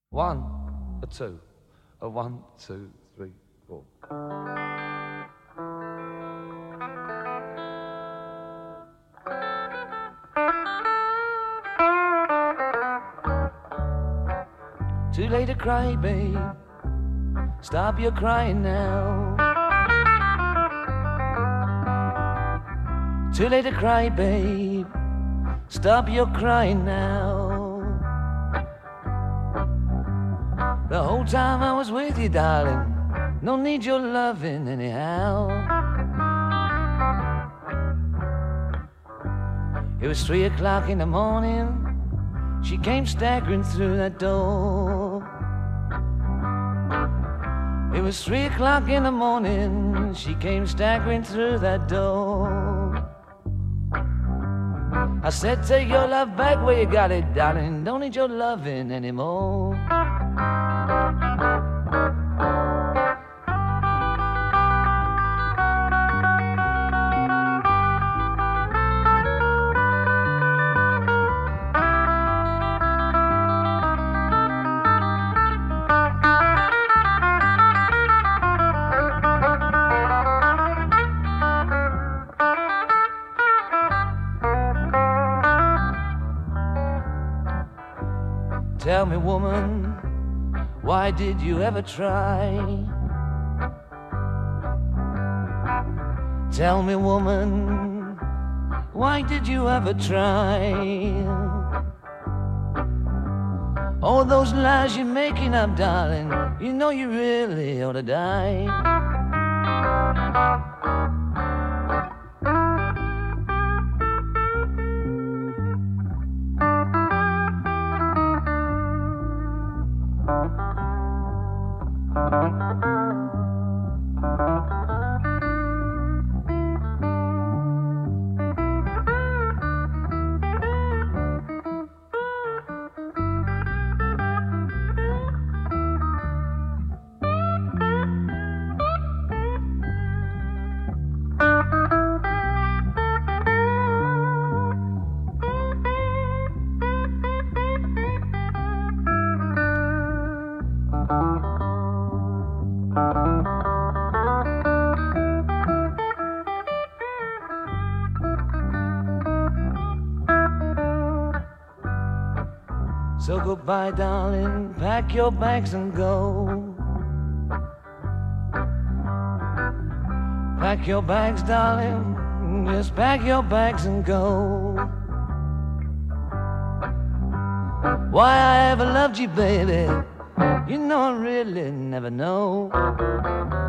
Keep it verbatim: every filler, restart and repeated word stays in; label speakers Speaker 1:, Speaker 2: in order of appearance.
Speaker 1: One, a two, a one, two, three, four. Too late to cry, babe. Stop your crying now. Too late to cry, babe. Stop your crying now. The whole time I was with you, darling, no need your loving anyhow. It was three o'clock in the morning. She came staggering through that door. It was three o'clock in the morning. She came staggering through that door. I said, take your love back where you got it, darling. Don't need your loving anymore. Tell me, woman, why did you ever try? Tell me, woman, why did you ever try? All those lies you're making up, darling, you know you really ought to die. So goodbye, darling, pack your bags and go. Pack your bags, darling, just pack your bags and go. Why I ever loved you, baby, you know I really never know.